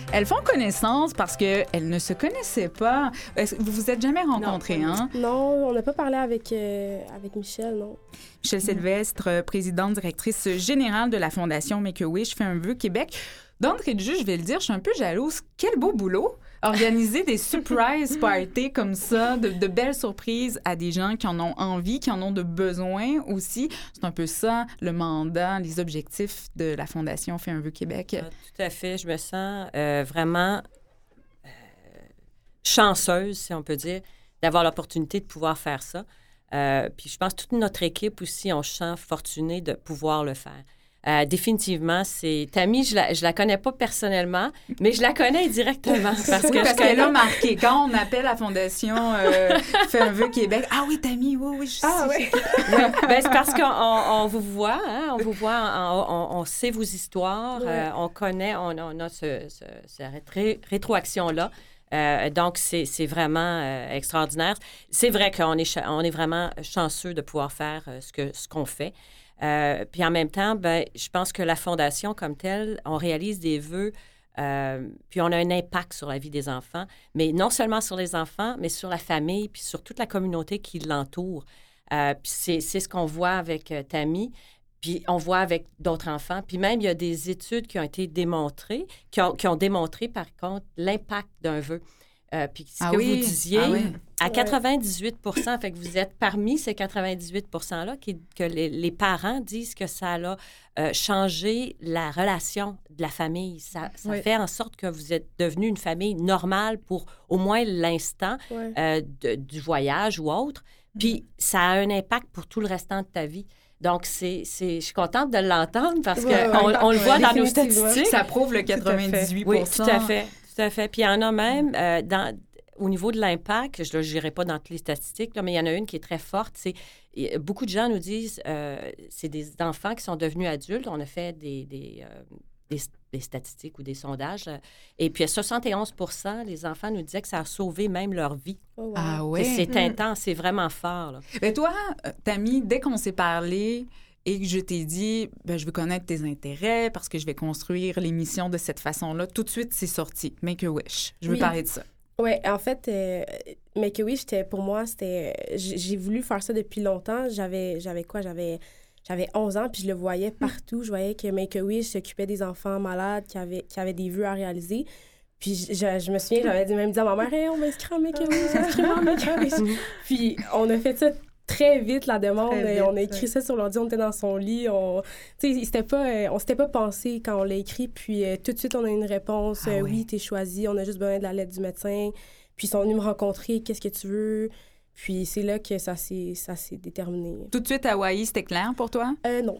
Elles font connaissance parce qu'elles ne se connaissaient pas. Vous vous êtes jamais rencontrées, hein? Non, on n'a pas parlé avec Michel, non. Michel Sylvestre, présidente directrice générale de la Fondation Make-A-Wish, fait un vœu Québec. D'entrée de jeu, je vais le dire, je suis un peu jalouse. Quel beau boulot! Organiser des surprise parties comme ça, de belles surprises à des gens qui en ont envie, qui en ont de besoin aussi. C'est un peu ça, le mandat, les objectifs de la Fondation Fait un vœu Québec. Tout à fait. Je me sens vraiment chanceuse, si on peut dire, d'avoir l'opportunité de pouvoir faire ça. Puis je pense que toute notre équipe aussi, on se sent fortunée de pouvoir le faire. Définitivement, c'est... Tammy, je la connais pas personnellement, mais je la connais directement. Parce qu'elle a marqué. Quand on appelle la Fondation Fait un vœu Québec, « Ah oui, Tammy, oui, je sais. » Oui. Ben, c'est parce qu'on vous voit, hein, on vous voit, on sait vos histoires, on connaît, on a cette rétroaction-là. Donc, c'est vraiment extraordinaire. C'est vrai qu'on est vraiment chanceux de pouvoir faire ce qu'on fait. Puis en même temps, je pense que la Fondation comme telle, on réalise des vœux, puis on a un impact sur la vie des enfants, mais non seulement sur les enfants, mais sur la famille, puis sur toute la communauté qui l'entoure. Puis c'est ce qu'on voit avec Tammy, puis on voit avec d'autres enfants. Puis même, il y a des études qui ont été démontrées, qui ont démontré, par contre, l'impact d'un vœu. Puis ce que vous disiez, à 98 fait que vous êtes parmi ces 98 %-là que les parents disent que ça a changé la relation de la famille. Ça fait en sorte que vous êtes devenu une famille normale pour au moins l'instant du voyage ou autre. Puis ça a un impact pour tout le restant de ta vie. Donc, je suis contente de l'entendre parce qu'on le voit dans nos statistiques. Ça prouve le 98 Oui, tout à fait. Tout à fait. Puis il y en a même, au niveau de l'impact, je n'irai pas dans toutes les statistiques, là, mais il y en a une qui est très forte. Beaucoup de gens nous disent c'est des enfants qui sont devenus adultes. On a fait des statistiques ou des sondages. Et puis, à 71 les enfants nous disaient que ça a sauvé même leur vie. Oh, wow. Ah oui? C'est intense, c'est vraiment fort. Là. Mais toi, Tammy, dès qu'on s'est parlé... et que je t'ai dit, je veux connaître tes intérêts parce que je vais construire l'émission de cette façon-là. Tout de suite, c'est sorti. Make-A-Wish. Je veux parler de ça. Oui, en fait, Make-A-Wish, pour moi, j'ai voulu faire ça depuis longtemps. J'avais 11 ans, puis je le voyais partout. Je voyais que Make-A-Wish s'occupait des enfants malades qui avaient des vœux à réaliser. Puis je me souviens, j'avais même dit à ma mère, hey, on va inscrire à Make-A-Wish, Puis on a fait ça très vite, la demande. On a écrit ça sur l'ordi, on était dans son lit. On s'était pas pensé quand on l'a écrit. Puis tout de suite, on a une réponse. Oui, t'es choisi. On a juste besoin de la lettre du médecin. Puis ils sont venus me rencontrer. Qu'est-ce que tu veux? Puis c'est là que ça s'est déterminé. Tout de suite, Hawaï, c'était clair pour toi? Non.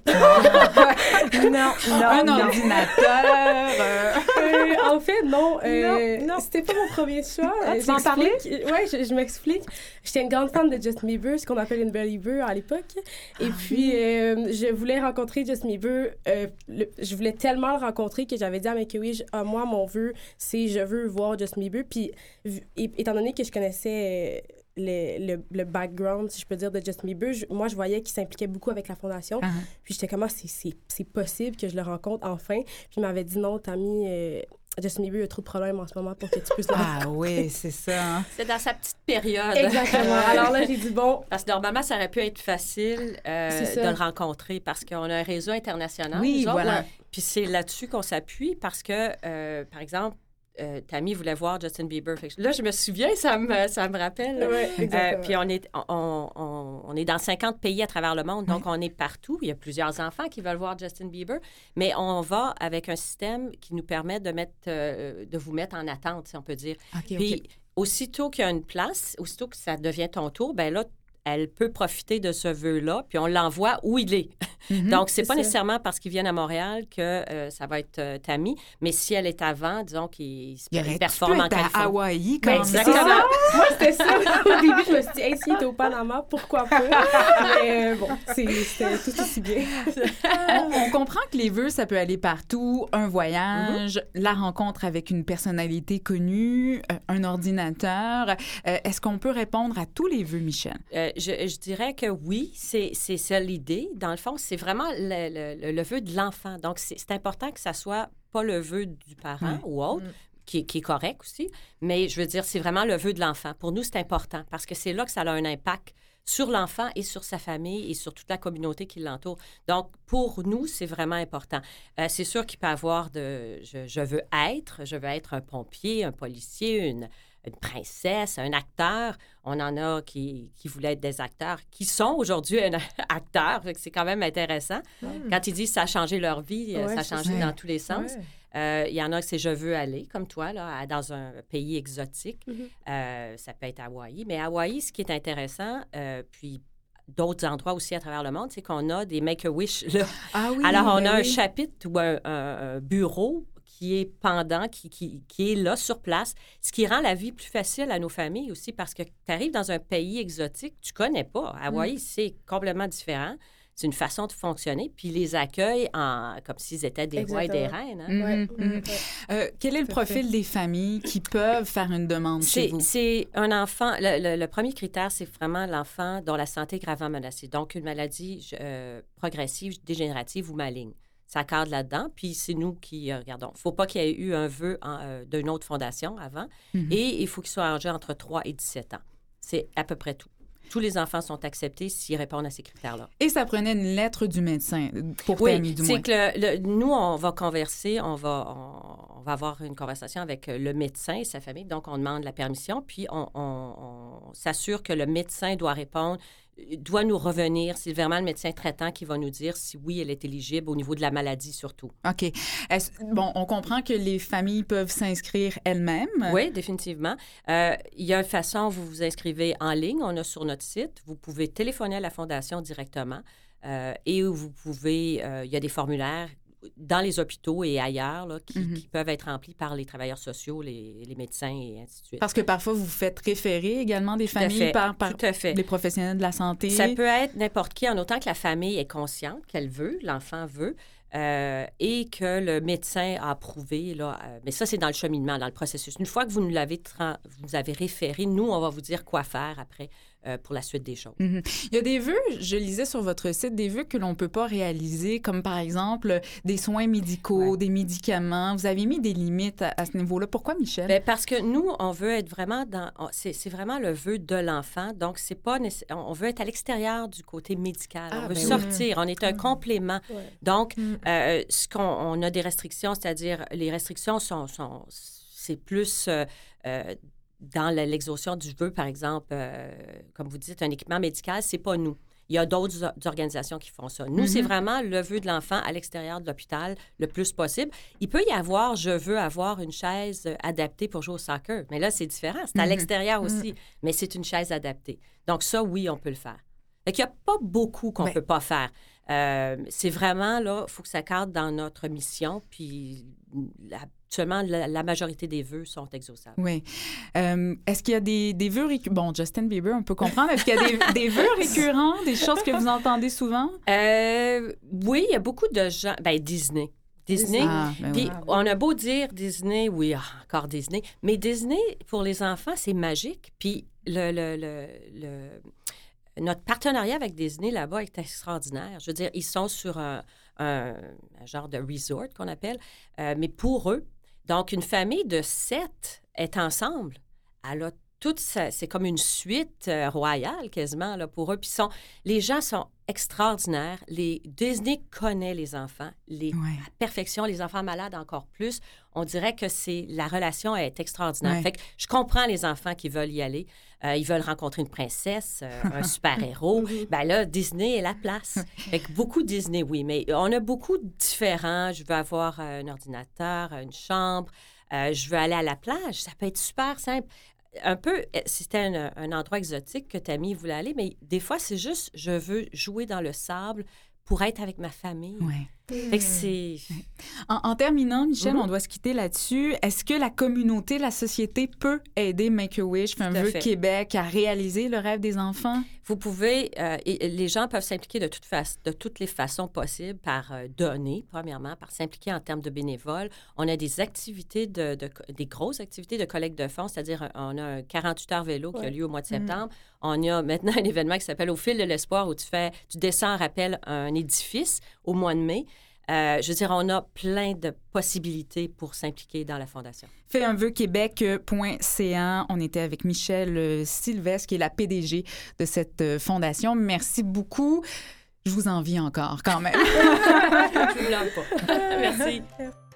non. Un ordinateur. En fait, non. C'était pas mon premier choix. Tu m'en parlais? Oui, je m'explique. J'étais une grande fan de Justin Bieber, ce qu'on appelle une believer à l'époque. Et puis, je voulais rencontrer Justin Bieber. Je voulais tellement le rencontrer que j'avais dit à Make-A-Wish, moi, mon vœu, c'est je veux voir Justin Bieber. Puis, étant donné que je connaissais... le background, si je peux dire, de Justin Bieber, moi, je voyais qu'il s'impliquait beaucoup avec la Fondation. Puis j'étais comme, c'est possible que je le rencontre enfin. Puis il m'avait dit, non, Tammy, Justin Bieber a trop de problèmes en ce moment pour que tu puisses le rencontrer. Ah oui, c'est ça. Hein? C'est dans sa petite période. Exactement. Alors là, j'ai dit, bon... Parce que normalement, ça aurait pu être facile de le rencontrer parce qu'on a un réseau international. Oui, voilà. Puis c'est là-dessus qu'on s'appuie parce que, par exemple, Tammy voulait voir Justin Bieber. Là, je me souviens, ça me rappelle. Oui, exactement. Puis on est dans 50 pays à travers le monde, donc on est partout. Il y a plusieurs enfants qui veulent voir Justin Bieber, mais on va avec un système qui nous permet de vous mettre en attente, si on peut dire. Puis aussitôt qu'il y a une place, aussitôt que ça devient ton tour, bien là, elle peut profiter de ce vœu-là, puis on l'envoie où il est. Donc, c'est pas nécessairement parce qu'ils viennent à Montréal que ça va être Tammy, mais si elle est avant, disons qu'il performe en Californie. À Hawaï, quand même. Exactement. Moi, c'était ça. Au début, je me suis dit, hey, s'il est au Panama, pourquoi pas? Mais bon, c'était tout aussi bien. On comprend que les vœux, ça peut aller partout. Un voyage, la rencontre avec une personnalité connue, un ordinateur. Est-ce qu'on peut répondre à tous les vœux, Michel? Je dirais que oui, c'est ça l'idée. Dans le fond, c'est vraiment le vœu de l'enfant. Donc, c'est important que ça soit pas le vœu du parent ou autre, qui est correct aussi. Mais je veux dire, c'est vraiment le vœu de l'enfant. Pour nous, c'est important parce que c'est là que ça a un impact sur l'enfant et sur sa famille et sur toute la communauté qui l'entoure. Donc, pour nous, c'est vraiment important. C'est sûr qu'il peut y avoir je veux être un pompier, un policier, une princesse, un acteur. On en a qui voulaient être des acteurs, qui sont aujourd'hui un acteur. C'est quand même intéressant. Quand ils disent ça a changé leur vie, ça a changé dans tous les sens. Il y en a que c'est « je veux aller », comme toi, là, dans un pays exotique. Ça peut être Hawaï. Mais Hawaï, ce qui est intéressant, puis d'autres endroits aussi à travers le monde, c'est qu'on a des Make-A-Wish. Là. Ah oui, alors, on a un chapitre ou un bureau qui est pendant, qui est là, sur place, ce qui rend la vie plus facile à nos familles aussi, parce que tu arrives dans un pays exotique, tu connais pas. Hawaï, c'est complètement différent. C'est une façon de fonctionner, puis ils les accueillent comme s'ils étaient des rois et des reines. Hein? Quel est le profil des familles qui peuvent faire une demande chez vous? C'est un enfant... Le premier critère, c'est vraiment l'enfant dont la santé est gravement menacée. Donc, une maladie progressive, dégénérative ou maligne. Ça cadre là-dedans, puis c'est nous qui regardons. Il ne faut pas qu'il y ait eu un vœu d'une autre fondation avant, et il faut qu'il soit âgé entre 3 et 17 ans. C'est à peu près tout. Tous les enfants sont acceptés s'ils répondent à ces critères-là. Et ça prenait une lettre du médecin pour Tammy, du moins. Oui, c'est que nous, on va converser, on va avoir une conversation avec le médecin et sa famille. Donc, on demande la permission, puis on s'assure que le médecin doit répondre, doit nous revenir. C'est vraiment le médecin traitant qui va nous dire si oui, elle est éligible au niveau de la maladie surtout. OK. Bon, on comprend que les familles peuvent s'inscrire elles-mêmes. Oui, définitivement. Il y a une façon, vous vous inscrivez en ligne. On a sur notre site. Vous pouvez téléphoner à la Fondation directement et vous pouvez... il y a des formulaires dans les hôpitaux et ailleurs là, qui peuvent être remplis par les travailleurs sociaux, les médecins et ainsi de suite. Parce que parfois, vous faites référer également des familles par les professionnels de la santé. Ça peut être n'importe qui, en autant que la famille est consciente qu'elle veut, l'enfant veut, et que le médecin a approuvé. Là, mais ça, c'est dans le cheminement, dans le processus. Une fois que vous nous avez référé, nous, on va vous dire quoi faire après pour la suite des choses. Il y a des vœux, je lisais sur votre site, des vœux que l'on ne peut pas réaliser, comme par exemple des soins médicaux, des médicaments. Vous avez mis des limites à ce niveau-là. Pourquoi, Michel? Bien, parce que nous, on veut être vraiment c'est vraiment le vœu de l'enfant. Donc, c'est pas on veut être à l'extérieur du côté médical. On veut sortir. On est un complément. Donc, on a des restrictions, c'est-à-dire les restrictions c'est plus... dans l'exhaustion du vœu, par exemple, comme vous dites, un équipement médical, c'est pas nous. Il y a d'autres organisations qui font ça. Nous, c'est vraiment le vœu de l'enfant à l'extérieur de l'hôpital le plus possible. Il peut y avoir, je veux avoir une chaise adaptée pour jouer au soccer. Mais là, c'est différent. C'est à l'extérieur aussi, mais c'est une chaise adaptée. Donc ça, oui, on peut le faire. Donc, il n'y a pas beaucoup qu'on ne peut pas faire. C'est vraiment, là, il faut que ça cadre dans notre mission, puis seulement la majorité des vœux sont exauçables. Oui. Est-ce qu'il y a des vœux récurrents? Bon, Justin Bieber, on peut comprendre. Est-ce qu'il y a des vœux récurrents, des choses que vous entendez souvent? Oui, il y a beaucoup de gens... Bien, Disney. Puis on a beau dire Disney, oui, encore Disney, mais Disney, pour les enfants, c'est magique. Puis notre partenariat avec Disney là-bas est extraordinaire. Je veux dire, ils sont sur un genre de resort qu'on appelle, mais pour eux. Donc, une famille de 7 est ensemble. Elle a c'est comme une suite royale quasiment là, pour eux. Puis les gens sont extraordinaires. Disney connaît les enfants, à perfection, les enfants malades encore plus. On dirait que la relation est extraordinaire. Fait que je comprends les enfants qui veulent y aller. Ils veulent rencontrer une princesse, un super-héros. Ben là, Disney est la place. Fait que beaucoup de Disney, oui, mais on a beaucoup de différents. Je veux avoir un ordinateur, une chambre. Je veux aller à la plage. Ça peut être super simple. Un peu, c'était un endroit exotique que Tammy voulait aller, mais des fois, c'est juste, je veux jouer dans le sable pour être avec ma famille. Ouais. Fait que c'est... En terminant, Michel, on doit se quitter là-dessus. Est-ce que la communauté, la société peut aider Make-A-Wish, un vœu Québec, à réaliser le rêve des enfants? Vous pouvez... les gens peuvent s'impliquer de toutes les façons possibles par donner, premièrement, par s'impliquer en termes de bénévoles. On a des activités, des grosses activités de collecte de fonds, c'est-à-dire on a un 48 heures vélo qui a lieu au mois de septembre. On a maintenant un événement qui s'appelle Au fil de l'espoir où tu descends en rappel un édifice au mois de mai. Je veux dire, on a plein de possibilités pour s'impliquer dans la Fondation. Faitunvœuquebec.ca. On était avec Michèle Sylvestre, qui est la PDG de cette fondation. Merci beaucoup. Je vous envie encore, quand même. Je vous blâme pas. Merci.